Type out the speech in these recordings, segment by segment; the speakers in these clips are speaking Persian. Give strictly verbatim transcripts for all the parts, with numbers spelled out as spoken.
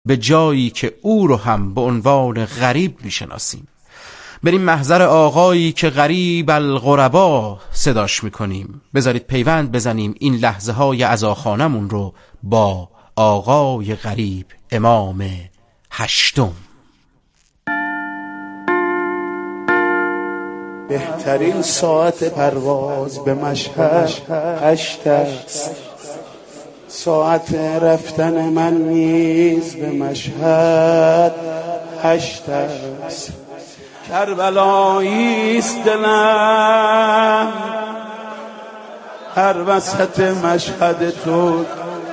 به جایی که او رو هم به عنوان غریب میشناسیم. بریم محضر آقایی که غریب الغربا صداش میکنیم. بذارید پیوند بزنیم این لحظه های عزاخانمون رو با آقای غریب، امام هشتم. بهترین ساعت پرواز به مشهد هشت است، ساعت رفتن من نیز به مشهد هشت است. کربلاییست دلم هر وسط مشهد تو،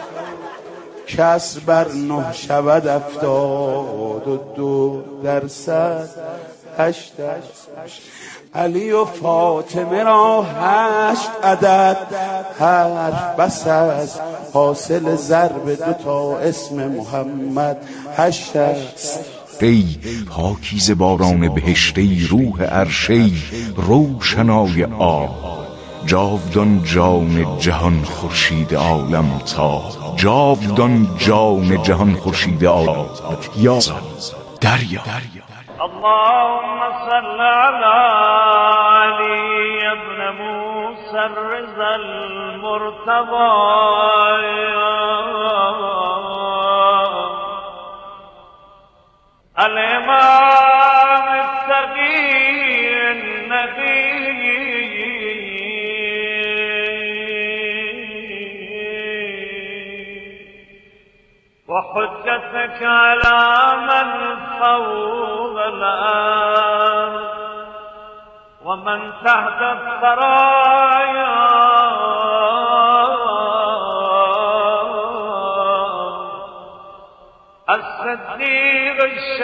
کسر بر نه شود افتاد و دو درصد هشت است. علی و فاطمه را هشت عدد حرف بس است، حاصل ضرب دو تا اسم محمد هشت است. ای پاکیزه باران بهشتی، روح عرشی روشنای آب، جاودان جان جهان خورشید عالم تا، جاودان جان جهان خورشید عالم یا دریا. اللهم صل على علي ابن موسى الرضا المرتضى الإمام التقي النبي وحجتك على من فوق الأرض ومن تحت الثرايا الصديق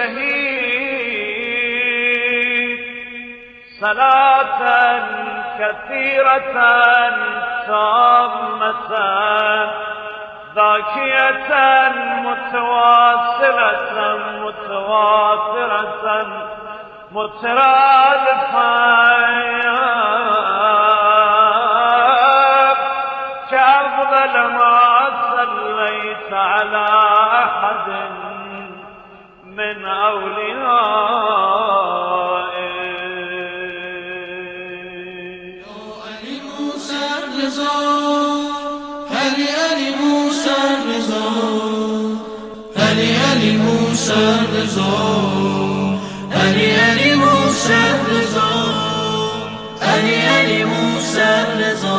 الشهيد صلاة كثيرة تامة ذاكية متواصلة متواترة مترادفة كأفضل ما صليت على أحد من أوليائك. علی موسی الرضا، علی علی موسی الرضا، علی علی موسی الرضا، علی علی موسی الرضا، علی علی موسی الرضا،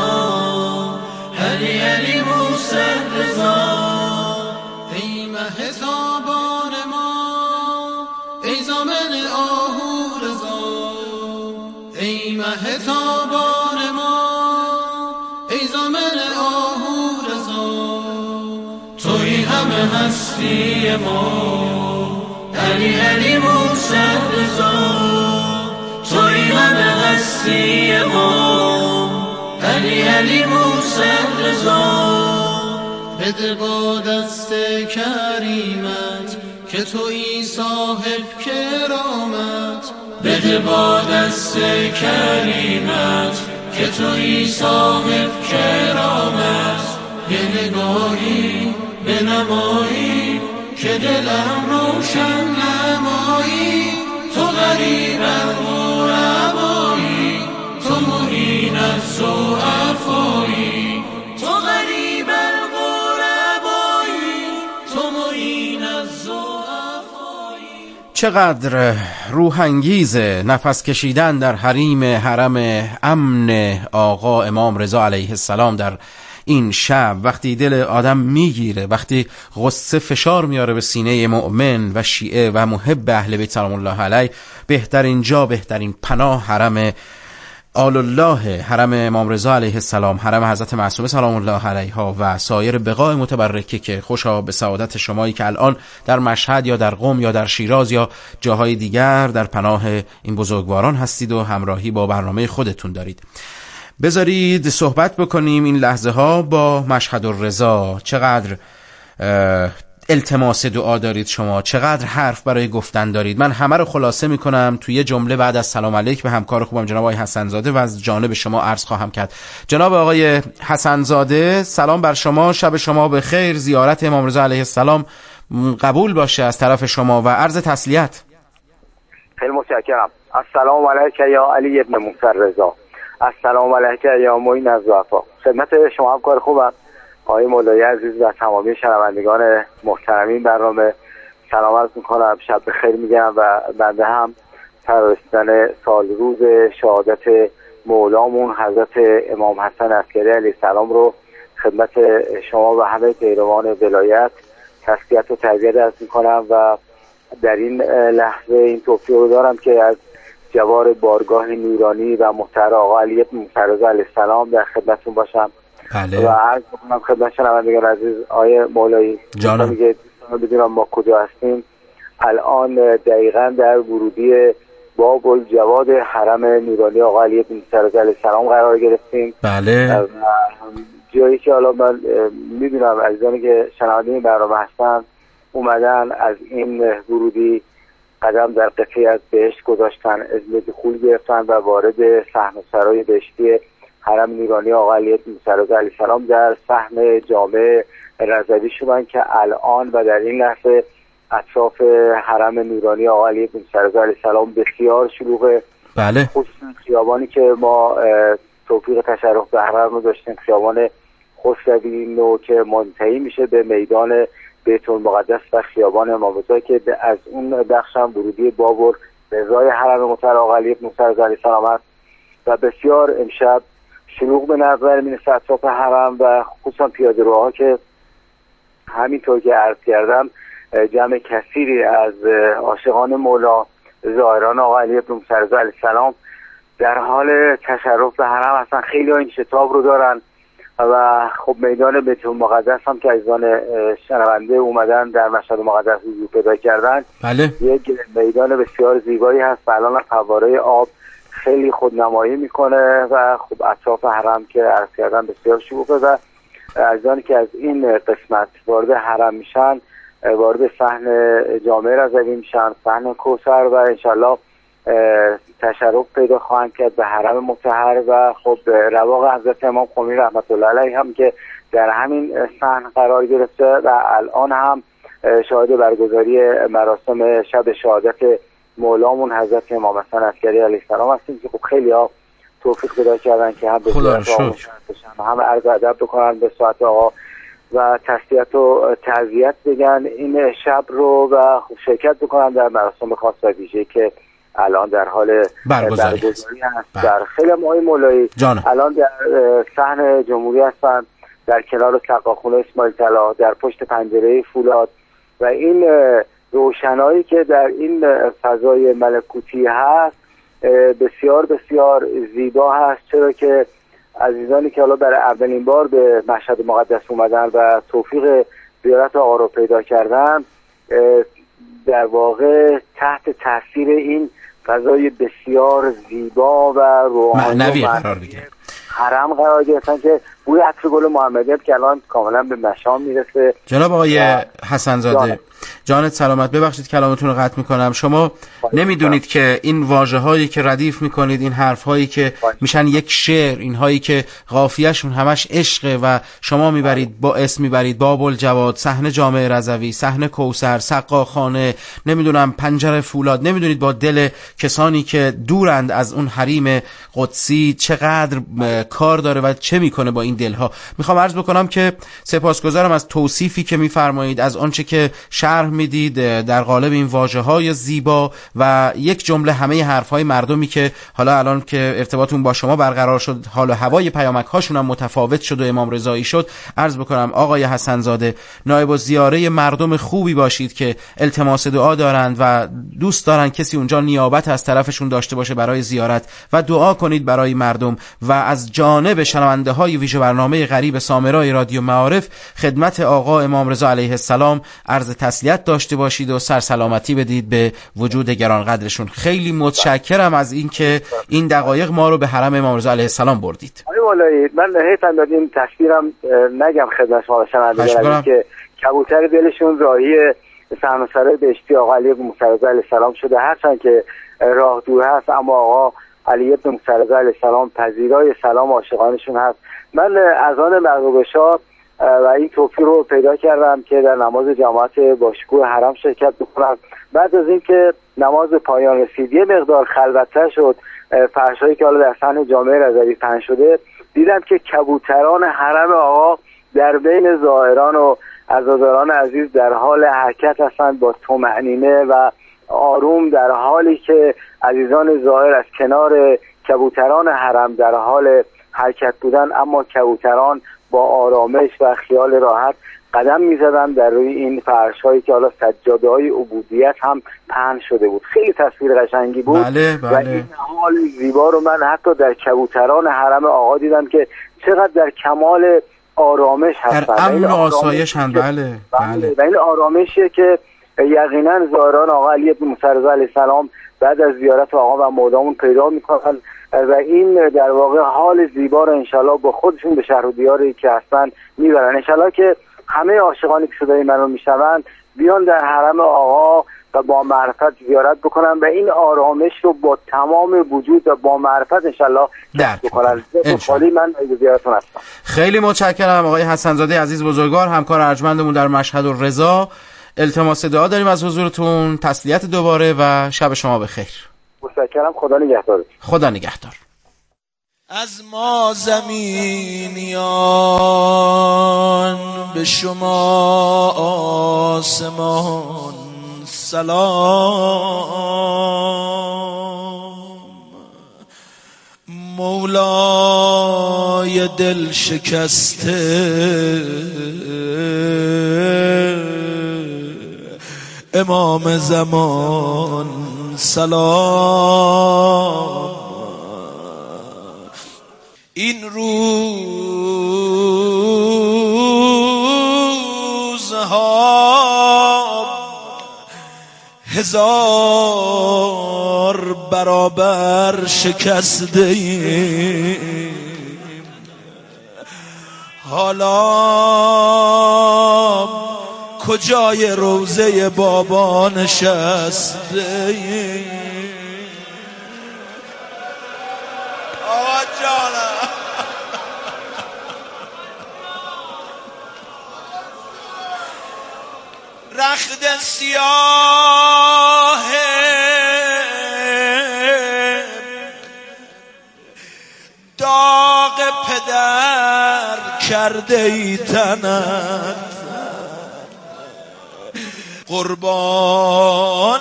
علی علی موسی الرضا. ای مه تابان ما، ای زامن آهو رضا، ای مه تابان ما، ای زامن آهو رضا. توی همه هستی ما، علی علی موسی الرضا. توی همه هستی ما، علی علی موسی الرضا. بده با دست کریمت که تویی صاحب کرامت، بده با دست کریمت که تویی صاحب کرامت. یه نگاهی به نمایی که دلم روشن نمایی. تو غریب الغربایی، تو معین الضعفایی. تو غریب الغربایی، تو معین الضعفایی. چقدر روح‌انگیزه نفس کشیدن در حریم حرم امن آقا امام رضا علیه السلام در این شب، وقتی دل آدم میگیره، وقتی غصه فشار میاره به سینه مؤمن و شیعه و محب اهل بیت سلام الله علیه. بهترین جا، بهترین پناه حرم آل الله، حرم امام رضا علیه السلام، حرم حضرت معصومه سلام الله علیها و سایر بقاع متبرکه که خوشا به سعادت شمایی که الان در مشهد یا در قم یا در شیراز یا جاهای دیگر در پناه این بزرگواران هستید و همراهی با برنامه خودتون دارید. بذارید صحبت بکنیم این لحظه ها با مشهد الرضا. چقدر التماس دعا دارید شما، چقدر حرف برای گفتن دارید. من همه رو خلاصه میکنم توی یه جمله بعد از سلام علیک به همکار خوبم جناب آقای حسن زاده و از جانب شما عرض خواهم کرد. جناب آقای حسن زاده، سلام بر شما، شب شما به خیر. زیارت امام رضا علیه السلام قبول باشه از طرف شما و عرض تسلیت. خیلی متشکرم. السلام علیک یا علی ابن موسی رضا. السلام علیک یا معین از وفا. خدمت شما هم کار خوبم آقای مولایی عزیز و تمامی شنوندگان محترمین برنامه سلام عرض میکنم، شب بخیر میگم و بنده هم پرستن سال روز شهادت مولامون حضرت امام حسن عسکری علیه السلام رو خدمت شما و همه پیروان ولایت تسلیت و تعزیت عرض میکنم و در این لحظه این توفیق رو دارم که از جوار بارگاه نورانی و محترم آقا علی بن موسی رضا علیه السلام در خدمتتون باشم. بله. و عرض میکنم خدمت شنوندگان عزیز آقای مولایی جانم میگه بدونم ما کجا هستیم. الان دقیقاً در ورودی باب الجواد حرم نورانی آقا علی بن موسی رضا علیه السلام قرار گرفتیم. بله. و جایی که حالا من میدونم عزیزانی که شنونده این برنامه هستن اومدن از این ورودی قدم در قطعی از بهشت گذاشتن، اذن دخول گرفتن و وارد صحن سرای بهشتی حرم نورانی آقا علی بن موسی رضا علیه السلام در صحن جامع رضوی شدن که الان و در این لحظه اطراف حرم نورانی آقا علی بن موسی رضا علیه السلام بسیار شلوغه. بله. خصوصا خیابانی که ما توفیق تشرف به حرم رو داشتیم، خیابان خسروی نو که منتهی میشه به میدان بیت المقدس و خیابان امام رضا که از اون بخش هم ورودی باب رضای حرم محترم آقا علی بن موسی رضا علیه السلام است و بسیار امشب شلوغ به نظر میرسه اطراف حرم و خصوصا پیاده‌روها که همینطور که عرض کردم جمع کثیری از عاشقان مولا زائران آقا علی بن موسی رضا علیه السلام در حال تشرف به حرم هستن. خیلی ها این شتاب رو دارن و خب میدان بیت المقدس هم که عزیزان شنونده اومدن در مشهد مقدس حضور پیدا کردن. بله. یک میدان بسیار زیبایی هست و الان فواره آب خیلی خودنمایی میکنه و خب اطراف حرم که عرض کردن بسیار شلوغه و عزیزانی که از این قسمت وارد حرم میشن وارد صحن جامع رضوی میشن، صحن کوثر و انشالله تشرف پیدا خواهند کرد به حرم مطهر و خب رواق حضرت امام خمینی رحمت الله علیه هم که در همین صحن قرار گرفته و الان هم شاهد برگزاری مراسم شب شهادت مولامون حضرت امام حسن عسکری علیه السلام هستیم که خب خیلی ها توفیق پیدا کردن که هم به زیارت آقا بشن هم عرض ادب بکنن به ساعت آقا و تسلیت و تعزیت بگن این شب رو و خب شرکت بکنن در مراسم خاص و ویژه‌ای که الان در حال برگزاری هست. در خیلی ماهای مولایی الان در صحن جمهوری هستن در کنار سقاخونه اسماعیل طلا در پشت پنجره فولاد و این روشنایی که در این فضای ملکوتی هست بسیار بسیار زیبا هست، چرا که عزیزانی که حالا برای اولین بار به مشهد مقدس اومدن و توفیق زیارت آقا رو پیدا کردن در واقع تحت تاثیر این فضای بسیار زیبا و روحانی قرار بگیرن حرم قرار گرفتن که بوی عطر گل محمدی که الان کاملا به مشام میرسه. جناب آقای حسن زاده جانت سلامت، ببخشید کلامتون رو قطع میکنم. شما نمیدونید که این واژه هایی که ردیف میکنید، این حرف هایی که میشن یک شعر، این هایی که قافیه‌شون همش عشقه و شما میبرید با اسم میبرید باب الجواد، صحن جامع رضوی، صحن کوثر، سقاخانه، نمیدونم پنجره فولاد، نمیدونید با دل کسانی که دورند از اون حریم قدسی چقدر کار داره و چه میکنه با این دلها. میخوام عرض بکنم که سپاسگزارم از توصیفی که میفرمایید، از آنچه که شرح میدید در قالب این واژه‌های زیبا و یک جمله همه حرف‌های مردمی که حالا الان که ارتباطون با شما برقرار شد حال و هوای پیامک هاشون هم متفاوت شد و امام رضایی شد. عرض بکنم آقای حسن زاده نایب الزیاره مردم خوبی باشید که التماس دعا دارند و دوست دارن کسی اونجا نیابت از طرفشون داشته باشه برای زیارت و دعا کنید برای مردم و از جانب شنونده‌های ویژه برنامه غریب سامرای رادیو معارف خدمت آقا امام رضا علیه السلام عرض تسلیت داشته باشید و سرسلامتی بدید به وجود گرانقدرشون. خیلی متشکرم از اینکه این دقایق ما رو به حرم امام رضا علیه السلام بردید. آقای مولایی من حیفم دادیم تصویرم نگم خدمت شما شنوندگان که کبوتر دلشون راهی صحن سرای بهشتی آقا علی بن موسی رضا علیه السلام شده، هرچند که راه دور هست اما آقا علی بن موسی رضا علیه السلام پذیرای سلام عاشقانشون هست. من از آن مغلوب شاه و این توفیق رو پیدا کردم که در نماز جماعت باشکوه حرم شرکت بکنم. بعد از اینکه نماز پایان رسید یه مقدار خلوت‌تر شد، فرشایی که حالا در صحن جامع رضوی پهن شده، دیدم که کبوتران حرم آقا در بین زائران و عزاداران عزیز در حال حرکت هستند با طمأنینه و آروم، در حالی که عزیزان زائر از کنار کبوتران حرم در حال حرکت بودن، اما کبوتران با آرامش و خیال راحت قدم می‌زدن در روی این فرش‌هایی که حالا سجاده‌های عبودیت هم پهن شده بود. خیلی تصویر قشنگی بود. بله بله. و این حال زیبا رو من حتی در کبوتران حرم آقا دیدم که چقدر در کمال آرامش هستن، در امن و آسایش هم. بله بله. و این آرامشیه که یقینا زائران آقا علی بن موسی رضا علیه السلام بعد از زیارت آقا و مولامون پیدا میکنن و این در واقع حال زیبا رو انشالله با خودشون به شهر و دیاری که هستن میبرن. انشالله که همه عاشقانی که صدای من رو میشنون بیان در حرم آقا و با معرفت زیارت بکنن و این آرامش رو با تمام وجود و با معرفت انشالله درک بکنن. خالی من به زیارتون هستم. خیلی متشکرم آقای حسن زاده عزیز بزرگوار، همکار ارجمندمون در مشهد الرضا. التماس دعا داریم از حضورتون، تسلیت دوباره و شب شما بخیر. متشکرم. خدا نگهدار. خدا نگهدار. از ما زمینیان به شما آسمان سلام، مولای دل شکسته امام زمان سلام. این روزها هزار برابر شکسته ایم، حالا کجای روضه بابا نشسته ایم. آقا جانم رخت سیاه داغ پدر کرده ای تنت، قربان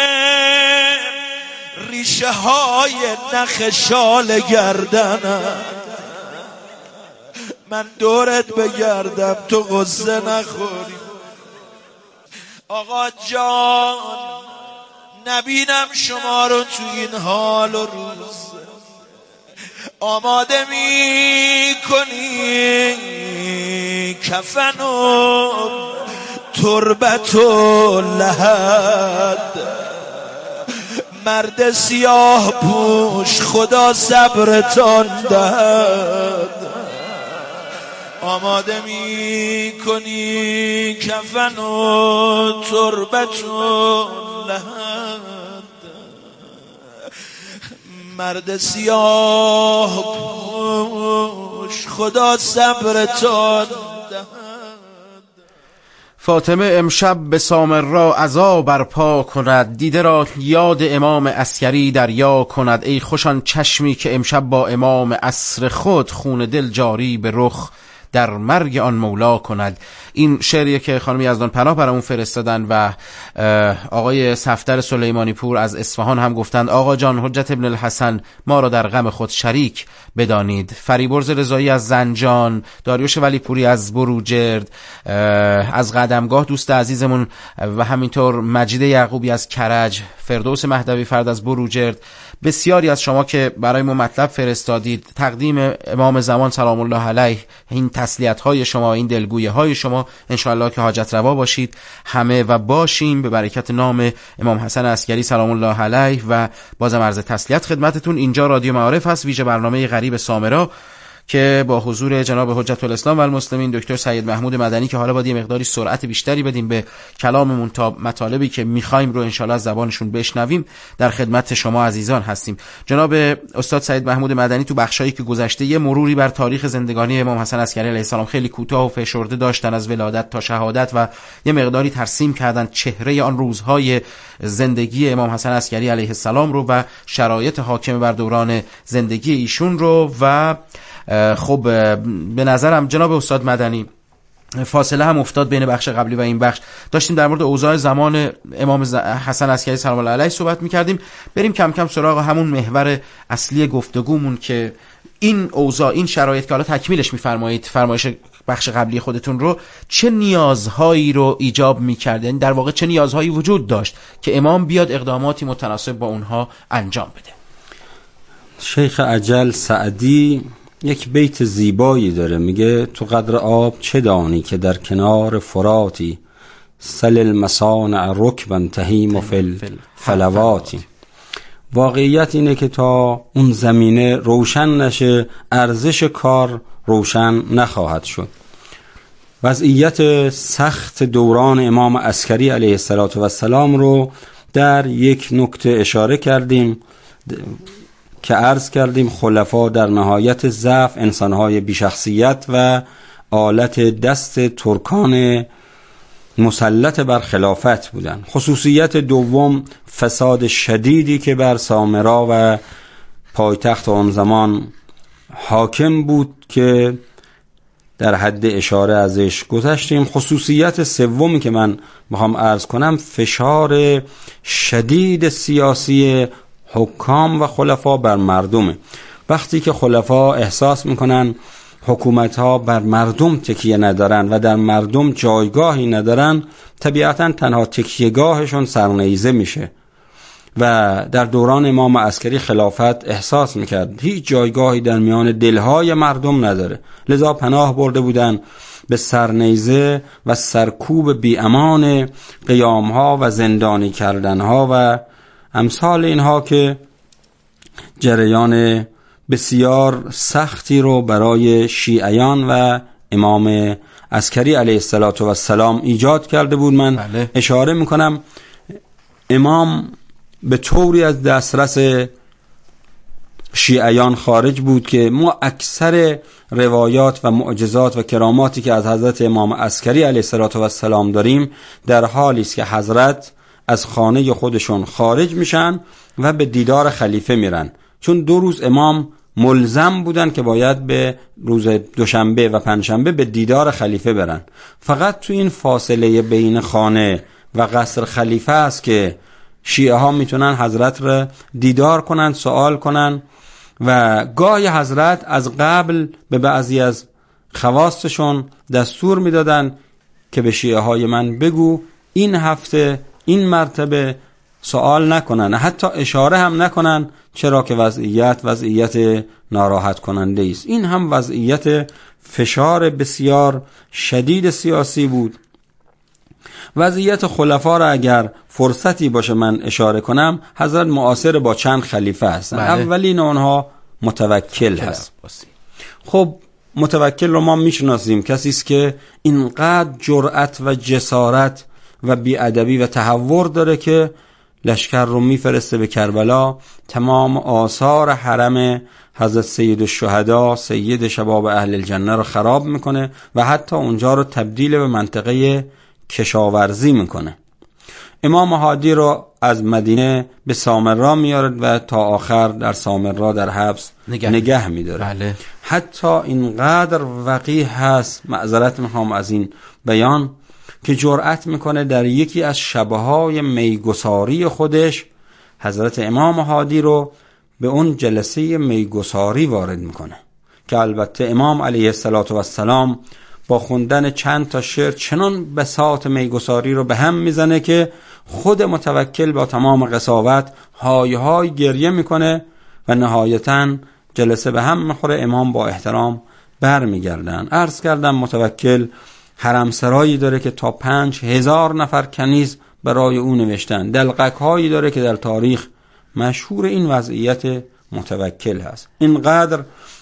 ریشه های نخ شال گردنت، من دورت بگردم تو غصه نخوری. آقا جان نبینم شما رو تو این حال و روز، آماده می کنی کفن و تربت و لحد، مرد سیاه پوش خدا صبرتان دهد، آماده می کنی کفن و تربت و لحد، مرد سیاه پوش خدا صبرتان دهد. فاطمه امشب به سامرا عزا برپا کند، دیده را یاد امام عسکری دریا کند، ای خوشان چشمی که امشب با امام عصر خود خون دل جاری به رخ در مرگ آن مولا کند. این شعریه که خانم یزدان پناه برامون فرستادن و آقای صفدر سلیمانی پور از اصفهان هم گفتند آقا جان حجت ابن الحسن ما را در غم خود شریک بدانید. فریبرز رضایی از زنجان، داریوش ولی پوری از بروجرد، از قدمگاه دوست عزیزمون و همینطور مجید یعقوبی از کرج، فردوس مهدوی فرد از بروجرد، بسیاری از شما که برای ما مطلب فرستادید، تقدیم امام زمان سلام الله علیه، این تسلیت های شما، این دلگویی های شما انشاءالله که حاجت روا باشید همه و باشیم به برکت نام امام حسن عسکری سلام الله علیه. و بازم عرض تسلیت خدمتتون. اینجا رادیو معارف هست، ویژه برنامه غریب سامرا که با حضور جناب حجت الاسلام و المسلمین دکتر سید محمود مدنی که حالا باید یه مقداری سرعت بیشتری بدیم به کلاممون تا مطالبی که میخوایم رو انشالله از زبانشون بشنویم، در خدمت شما عزیزان هستیم. جناب استاد سید محمود مدنی تو بخشایی که گذشته یه مروری بر تاریخ زندگانی امام حسن عسکری علیه السلام خیلی کوتاه و فشرده داشتن، از ولادت تا شهادت، و یه مقداری ترسیم کردن چهره آن روزهای زندگی امام حسن عسکری علیه السلام رو و شرایط حاکم بر دوران زندگی ایشون رو. و خب به نظرم جناب استاد مدنی فاصله هم افتاد بین بخش قبلی و این بخش. داشتیم در مورد اوضاع زمان امام حسن عسکری سلام الله علیه صحبت می‌کردیم. بریم کم کم سراغ همون محور اصلی گفتگومون که این اوضاع، این شرایط که حالا تکمیلش می‌فرمایید، فرمایش بخش قبلی خودتون رو، چه نیازهایی رو ایجاب می‌کرد؟ یعنی در واقع چه نیازهایی وجود داشت که امام بیاد اقداماتی متناسب با اونها انجام بده؟ شیخ اجل سعدی یک بیت زیبایی داره، میگه تو قدر آب چه دانی که در کنار فراتی، سل المصانع رکبا تهیم و فل فلواتی. واقعیت اینه که تا اون زمینه روشن نشه ارزش کار روشن نخواهد شد. وضعیت سخت دوران امام عسکری علیه السلام رو در یک نکته اشاره کردیم که عرض کردیم خلفا در نهایت ضعف انسانهای بیشخصیت و آلت دست ترکان مسلط بر خلافت بودند. خصوصیت دوم فساد شدیدی که بر سامرا و پایتخت آن زمان حاکم بود که در حد اشاره ازش گذشتیم. خصوصیت سومی که من میخوام عرض کنم فشار شدید سیاسی حکام و خلفا بر مردمه. وقتی که خلفا احساس میکنن حکومت ها بر مردم تکیه ندارن و در مردم جایگاهی ندارن، طبیعتا تنها تکیهگاهشون سرنیزه میشه و در دوران امام عسکری خلافت احساس میکرد هیچ جایگاهی در میان دلهای مردم نداره، لذا پناه برده بودن به سرنیزه و سرکوب بی امان قیامها و زندانی کردنها و امثال اینها که جریان بسیار سختی رو برای شیعیان و امام عسکری علیه السلام ایجاد کرده بود. من بله. اشاره میکنم امام به طوری از دسترس شیعیان خارج بود که ما اکثر روایات و معجزات و کراماتی که از حضرت امام عسکری علیه السلام داریم در حالی است که حضرت از خانه خودشون خارج میشن و به دیدار خلیفه میرن، چون دو روز امام ملزم بودن که باید به روز دوشنبه و پنجشنبه به دیدار خلیفه برن. فقط تو این فاصله بین خانه و قصر خلیفه است که شیعه ها میتونن حضرت را دیدار کنن، سوال کنن و گاهی حضرت از قبل به بعضی از خواستشون دستور میدادن که به شیعه های من بگو این هفته این مرتبه سوال نکنن، حتی اشاره هم نکنن، چرا که وضعیت وضعیت ناراحت کننده است. این هم وضعیت فشار بسیار شدید سیاسی بود. وضعیت خلفا را اگر فرصتی باشه من اشاره کنم، حضرت معاصر با چند خلیفه هستن. بله. اولین اونها متوکل هست. خب متوکل رو ما میشناسیم، کسی است که اینقدر جرأت و جسارت و بی‌ادبی و تهور داره که لشکر رو میفرسته به کربلا، تمام آثار حرم حضرت سید الشهدا سید شباب اهل الجنه رو خراب میکنه و حتی اونجا رو تبدیل به منطقه کشاورزی میکنه. امام هادی رو از مدینه به سامرا میارد و تا آخر در سامرا در حبس نگه, نگه میداره. بله. حتی اینقدر وقیح هست، معذرت میخوام از این بیان، که جرأت میکنه در یکی از شبهای میگساری خودش حضرت امام هادی رو به اون جلسه میگساری وارد میکنه که البته امام علیه السلام با خوندن چند تا شعر چنان بساط میگساری رو به هم میزنه که خود متوکل با تمام قساوت های های گریه میکنه و نهایتاً جلسه به هم میخوره. امام با احترام بر میگردن. عرض کردم متوکل حرم سرایی داره که تا پنج هزار نفر کنیز برای اون نوشتن. دلقک هایی داره که در تاریخ مشهور این وضعیت متوکل هست. اینقدر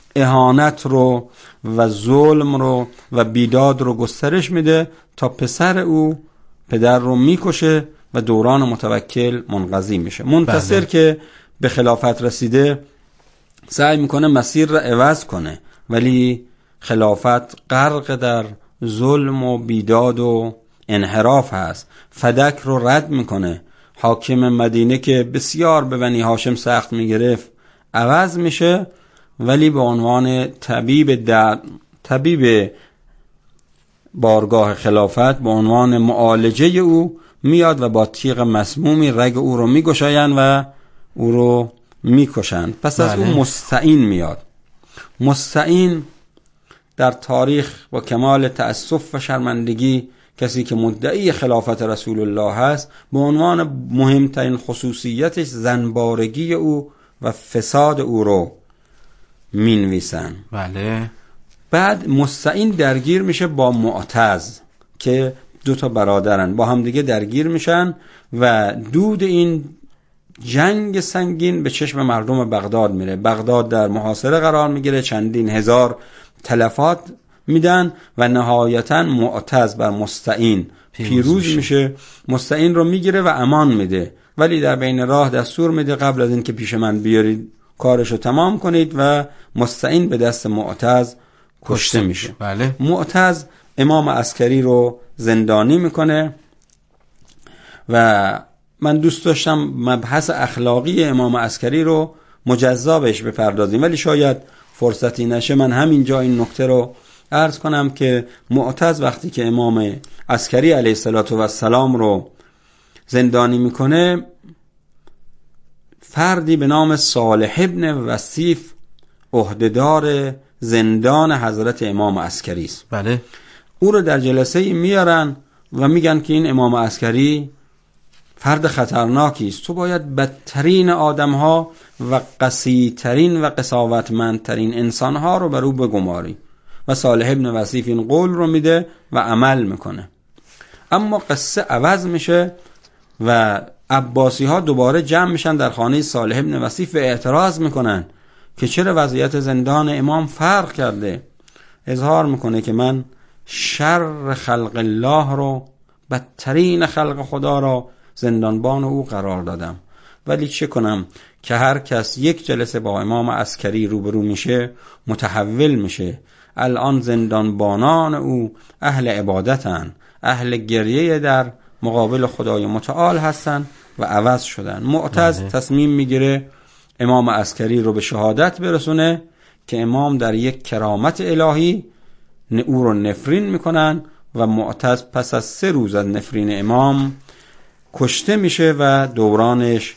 اهانت رو و ظلم رو و بیداد رو گسترش میده تا پسر او پدر رو میکشه و دوران متوکل منقضی میشه. منتصر بله. که به خلافت رسیده سعی میکنه مسیر رو عوض کنه، ولی خلافت غرق در ظلم و بیداد و انحراف هست. فدک رو رد میکنه. حاکم مدینه که بسیار به بنی هاشم سخت میگرفت عوض میشه، ولی به عنوان طبیب در طبیب بارگاه خلافت به عنوان معالجه او میاد و با تیغ مسمومی رگ او رو میگشایند و او رو میکشند. پس از بله. اون مستعین میاد. مستعین در تاریخ با کمال تأسف و شرمندگی کسی که مدعی خلافت رسول الله هست به عنوان مهمترین خصوصیتش زنبارگی او و فساد او رو مینویسن. بله. بعد مستعین درگیر میشه با معتز که دو تا برادرن، با هم دیگه درگیر میشن و دود این جنگ سنگین به چشم مردم بغداد میره. بغداد در محاصره قرار میگیره، چندین هزار تلفات میدن و نهایتا معتز بر مستعین پیروز, پیروز میشه. میشه مستعین رو میگیره و امان میده، ولی در بین راه دستور میده قبل از این که پیش من بیارید کارشو تمام کنید و مستعین به دست معتز کشته میشه. بله. معتز امام عسکری رو زندانی میکنه و من دوست داشتم مبحث اخلاقی امام عسکری رو مجزا بهش بپردازیم، ولی شاید فرصتی نشه. من همینجا این نکته رو عرض کنم که معتز وقتی که امام عسکری علیه السلام رو زندانی میکنه، فردی به نام صالح ابن وصیف عهدهدار زندان حضرت امام عسکری است. بله. او رو در جلسه میارن و میگن که این امام عسکری فرد خطرناکی است، تو باید بدترین آدم‌ها و قسی‌ترین و قساوتمندترین انسان‌ها رو بر او بگماری. و صالح ابن وصیف این قول رو میده و عمل میکنه. اما قصه عوض میشه و عباسی ها دوباره جمع میشن در خانه صالح ابن وصیف و اعتراض میکنن که چرا وضعیت زندان امام فرق کرده. اظهار میکنه که من شر خلق الله رو، بدترین خلق خدا رو زندانبان او قرار دادم، ولی چه کنم که هر کس یک جلسه با امام عسکری روبرو میشه متحول میشه. الان زندانبانان او اهل عبادتن، اهل گریه در مقابل خدای متعال هستن و عوض شدن. معتز تصمیم میگیره امام عسکری رو به شهادت برسونه که امام در یک کرامت الهی او رو نفرین میکنن و معتز پس از سه روز از نفرین امام کشته میشه و دورانش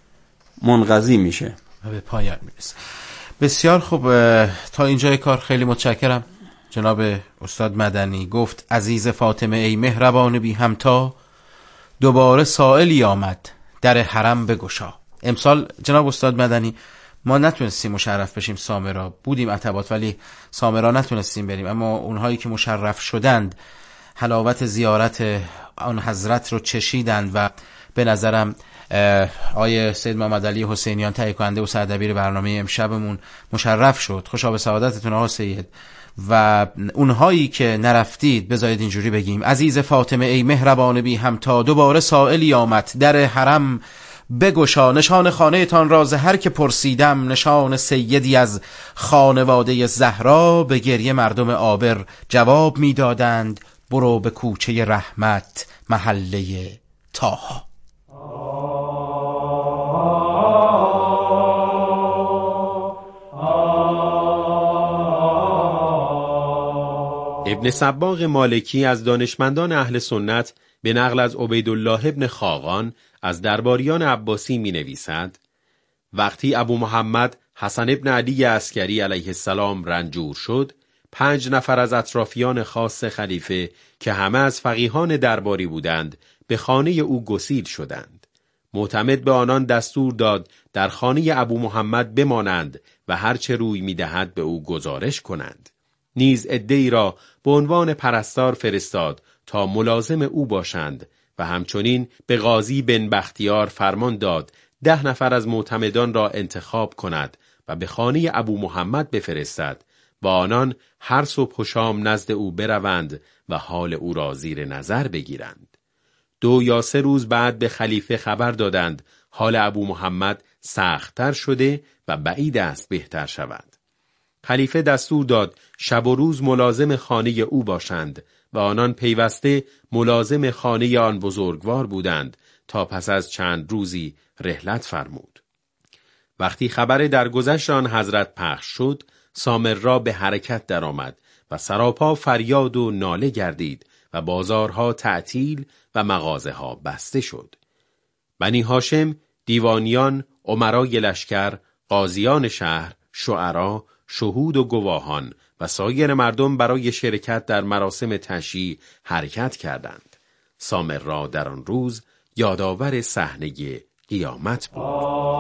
منقضی میشه و به پایان میرسه. بسیار خوب، تا اینجای کار خیلی متشکرم. جناب استاد مدنی گفت عزیز فاطمه ای مهربان بی همتا، دوباره سائلی آمد در حرم بگشا. امسال جناب استاد مدنی ما نتونستیم مشرف بشیم سامرا، بودیم عتبات ولی سامرا نتونستیم بریم، اما اونهایی که مشرف شدند حلاوت زیارت آن حضرت رو چشیدند و به نظرم آیه سید محمد علی حسینیان تهیه کننده و سردبیر برنامه امشبمون مشرف شد. خوشا به سعادتتون آقا سید. و اونهایی که نرفتید بذارید اینجوری بگیم عزیز فاطمه ای مهربان بی همتا، دوباره سائلی آمد در حرم بگشا. نشان خانه تان راز هر که پرسیدم، نشان سیدی از خانواده زهرا. به گریه مردم عابر جواب میدادند، برو به کوچه رحمت محله طاها. ابن سباق مالکی از دانشمندان اهل سنت به نقل از عبیدالله ابن خاقان از درباریان عباسی می نویسد وقتی ابو محمد حسن ابن علی عسکری علیه السلام رنجور شد، پنج نفر از اطرافیان خاص خلیفه که همه از فقیهان درباری بودند به خانه او گسیل شدند. معتمد به آنان دستور داد در خانه ابو محمد بمانند و هرچه روی می دهد به او گزارش کنند. نیز عده‌ای را به عنوان پرستار فرستاد تا ملازم او باشند و همچنین به قاضی بن بختیار فرمان داد ده نفر از معتمدان را انتخاب کند و به خانه ابو محمد بفرستد و آنان هر صبح و شام نزد او بروند و حال او را زیر نظر بگیرند. دو یا سه روز بعد به خلیفه خبر دادند حال ابو محمد سخت‌تر شده و بعید است بهتر شود. خلیفه دستور داد شب و روز ملازم خانه او باشند و آنان پیوسته ملازم خانه آن بزرگوار بودند تا پس از چند روزی رحلت فرمود. وقتی خبر درگذشت آن حضرت پخش شد، سامرا به حرکت درآمد و سراپا فریاد و ناله گردید و بازارها تعطیل و مغازه ها بسته شد. بنی هاشم، دیوانیان، امرای لشکر، قاضیان شهر، شعرا، شهود و گواهان و سایر مردم برای شرکت در مراسم تشییع حرکت کردند. سامرا در آن روز یادآور صحنه قیامت بود.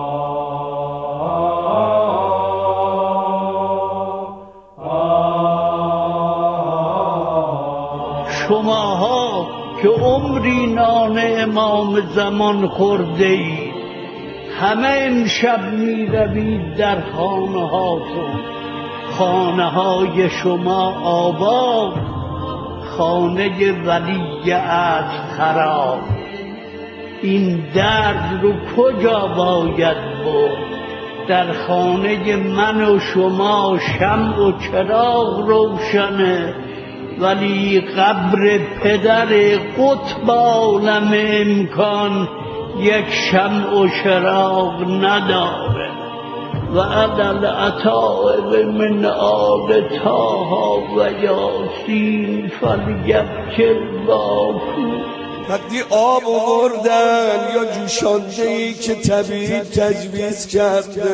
شماها که عمری نان امام زمان خورده اید، همه امشب می روید در خانه هاتون، خانه های شما آباد، خانه ولی عهد خراب. این درد رو کجا باید برد؟ در خانه من و شما شمع و چراغ روشنه، ولی قبر پدر قطب عالم امکان یک شمع و چراغ نداره. و عدل عطائب من آل طه و یاسین فلیبکر باکو. وقتی آب آوردن یا جوشانده‌ای که طبیعی تجویز کرده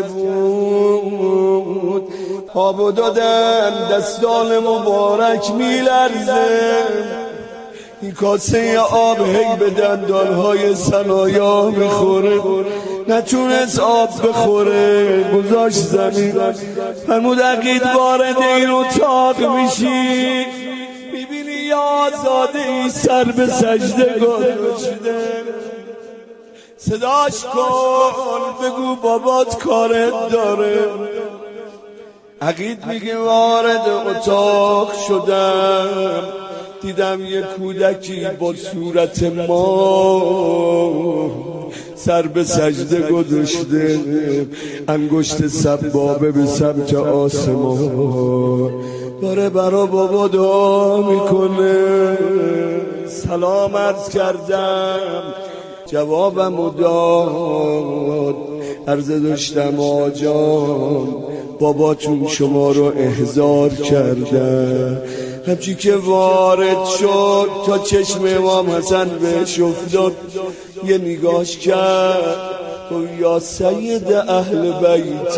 بود، آبو دادن دستان مبارک میلرزه. این کاسه آب هی به دندانهای ثنایا میخوره، نتونست آب بخوره، گذاشت زمین. فرمود عقید وارد این اتاق میشی، میبینی یا آزاده ای سر به سجده گذاشته، صداش کن بگو بابات کارت داره. عقید میگه وارد اتاق شدم، دیدم یه کودکی با صورت ما سر به سجده گذاشته، انگشت سبابه به سمت آسمان داره برا بابا دعا میکنه. سلام عرض کردم، جوابم داد، عرض داشتم آجام باباتون شما رو احضار کرده. همچی که وارد شد تا چشم امام حسن بهش افتاد، یه نگاش کرد و یا سید اهل بیت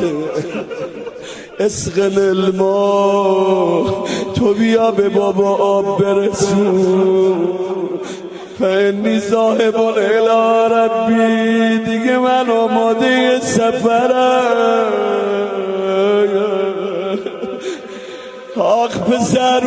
اسقن الماء، تو بیا به بابا آب برسون، فانی ذاهب الی ربی، دیگه من آماده سفرم. آخ پسر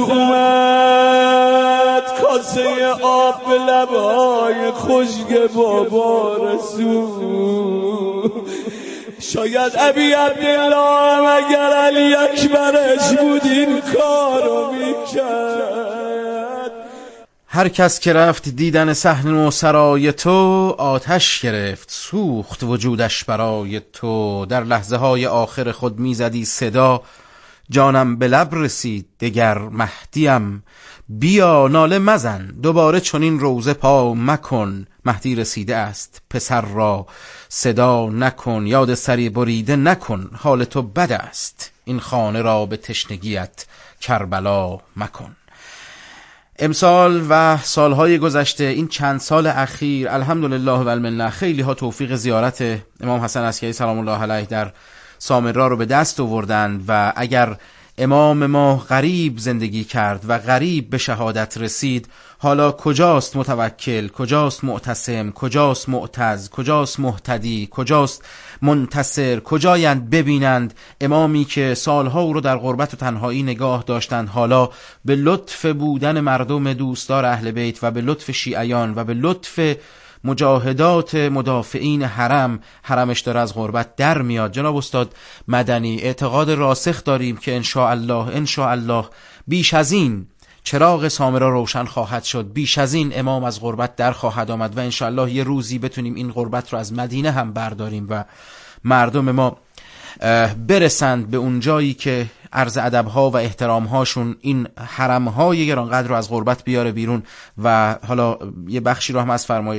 اومد، کاسه آب به لبهای خشک بابا رسول. شاید ابی عبدالله اگر علی اکبرش بود این کارو میکرد. هر کس که رفت دیدن صحنه و سرای تو، آتش گرفت سوخت وجودش برای تو. در لحظه های آخر خود میزدی صدا، جانم به لب رسید دگر مهدیم. بیا ناله مزن دوباره چنین روزه پا مکن، مهدی رسیده است پسر را صدا نکن. یاد سری بریده نکن، حال تو بد است، این خانه را به تشنگیت کربلا مکن. امسال و سالهای گذشته، این چند سال اخیر الحمدلله و المنه، خیلی ها توفیق زیارت امام حسن عسکری سلام الله علیه در سامرا رو به دست آوردند و اگر امام ما غریب زندگی کرد و غریب به شهادت رسید، حالا کجاست متوکل، کجاست معتصم، کجاست معتز، کجاست مهتدی، کجاست منتصر؟ کجایند ببینند امامی که سالها او رو در غربت و تنهایی نگاه داشتند، حالا به لطف بودن مردم دوستدار اهل بیت و به لطف شیعیان و به لطف مجاهدات مدافعین حرم، حرمش داره از غربت در میاد. جناب استاد مدنی، اعتقاد راسخ داریم که ان شاء الله ان شاء الله بیش از این چراغ سامرا روشن خواهد شد، بیش از این امام از غربت در خواهد آمد و ان شاء الله یه روزی بتونیم این غربت رو از مدینه هم برداریم و مردم ما برسند به اون جایی که عرض ادبها و احترامهاشون این حرمهای گرانقدر رو از غربت بیاره بیرون. و حالا یه بخشی رو هم از فرمایش